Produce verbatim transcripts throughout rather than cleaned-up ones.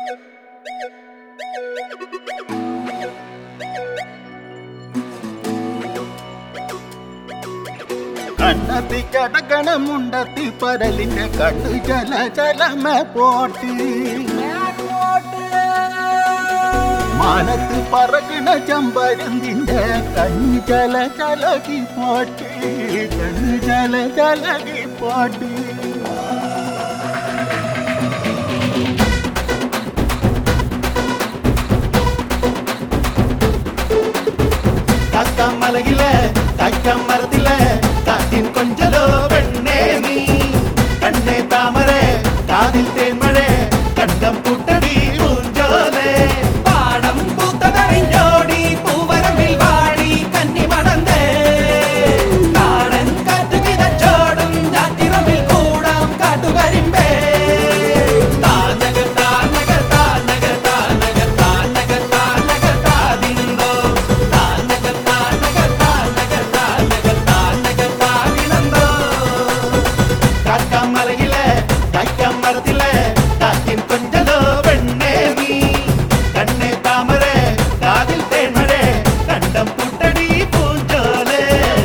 കണ്ണത്തി കടകണമുണ്ടത്തി പരലിന്റെ കണ്ണു ജല ജലമ പോട്ടി മാനത്ത് പറകണ ചമ്പരുന്തിന്റെ കണ്ണു ജല ജലകി പോട്ടി കണ്ണു ജല ജലകി പോട്ടി മലയിലെ തക്കം മരത്തിലെ കാറ്റിൻ കൊഞ്ചലോ പെണ്ണേ നീ കണ്ണേ താമരെ കാതിൽ തേന്മഴേ കണ്ടം പൂട്ടടി പൂഞ്ചോലേ പാടം പൂത്തതറിഞ്ഞോടി പൂവരമ്പിൽ വാടി കന്നി മടന്തേ കാടൻ കാറ്റു കിതച്ചോടും ഞാറ്റിറമ്പിൽ കൂടാം കാട്ടുകരിമ്പേ താനക താനക താനക താനക താനക താനക താതിന്തോ മലയിലെ തൈക്കം മരത്തിലെ കാറ്റിൻ കൊഞ്ചലോ പെണ്ണേ നീ കണ്ണേ താമരെ കാതിൽ തേന്മഴേ കണ്ടം പൂട്ടടി പൂഞ്ചോലേ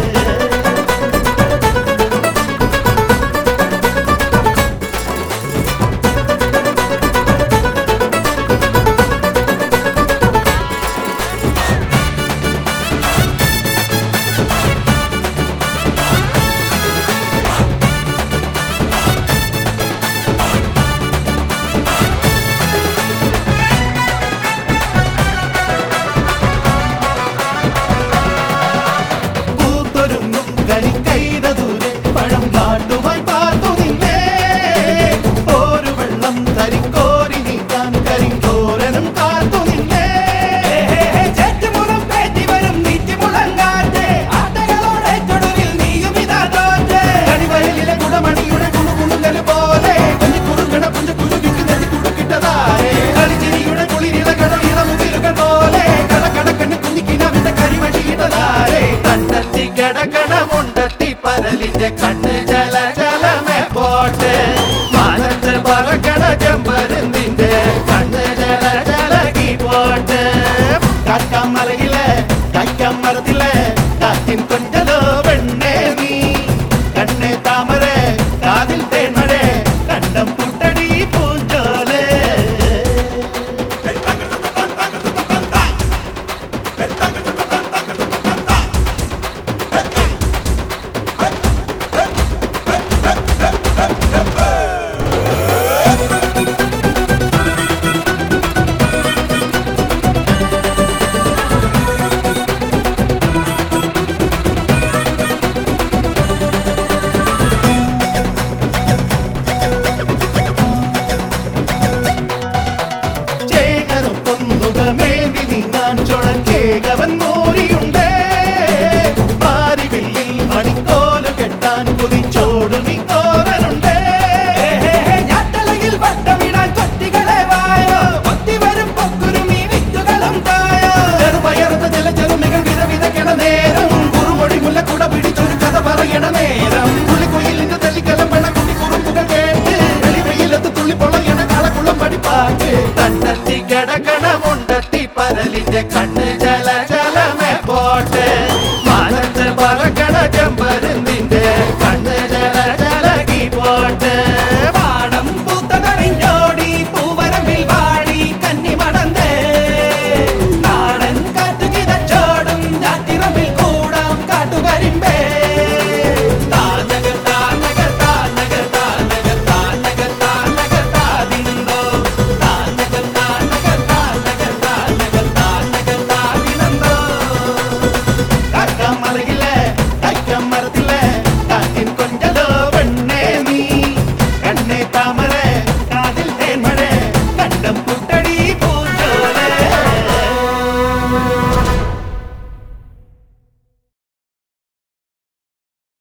പഴം കാട്ടുമായി പാർത്തു നിന്നേ ഒരു വെള്ളം തരിക്കോരി നീക്കാൻ കരിങ്കോരനും കാത്തു നിന്നേ ചേറ്റുമുളം പേറ്റി വരും നീറ്റിമുളങ്ങാറ്റെ ആട്ടകളോടെ ചൊടുവിൽ നീയും ഇതാ തോറ്റേ കരിവയലിലെ കുടമണിയുടെ കുണുകുണുങ്ങല് പോലെ കുഞ്ഞു കുറുക്കണ കുഞ്ഞു കുരുവിക്ക് നെതി കുടുക്കിട്ടതാരേ കളിച്ചിരിയുടെ കുളിരിളകട ഇളമുകിലുകൾ പോലെ കടക്കടക്കണ്ണ് കുഞ്ഞിക്കിനാവിന്റെ കരിവഴിയിട്ടതാരേ കണ്ടെത്തി കിടക്കണമുണ്ടത്തി പരലിന്റെ കണ്ണ് ജല ജലമേ പോട്ടെ മാനത്ത് പറക്കണ ചെമ്പരുന്തിന്റെ കണ്ണ് ജല ജലകി പോട്ടെ കാക്കാം മലയിലെ കൈക്കം മരത്തിലെ കാറ്റിൻ കൊഞ്ചലോ പെണ്ണേ നീ കണ്ണേ താമരെ കാതിൽ തേന്മഴേ കണ്ടം പൂട്ടടി പൂഞ്ചോലേ മേന്തി നീങ്ങാൻ ചുഴക്കേകവൻ മോരിയുണ്ടേ പാരിവില്ലിൽ മണിക്കോല് കെട്ടാൻ കുതിച്ചോടു നിക്കോരനുണ്ടേ ഞാട്ടലയിൽ വട്ടമിടാൻ കൊത്തികളെ വായോ കൊത്തി വരും പൊക്കുരുമീ വിത്തുകളും തായോ ചെറുപയർന്ന ചില ചെറുമികൾ വിധ വിതയ്ക്കണ നേരം കുറുമൊഴി മുല്ലക്കുട പിടിച്ചൊരു കഥ പറയണ നേരം പുള്ളിക്കുയിലിന്റെ തെളിക്കലം വേണ കുട്ടി കുറുമ്പുകൾ കേട്ട് വെളിവെയിലത്ത് തുള്ളി പൊളയണ കളക്കുളം പഠിപ്പാക്ക് കണ്ടെത്തി കിടക്കണമുണ്ടത്തി പരലിന്റെ കണ്ണ്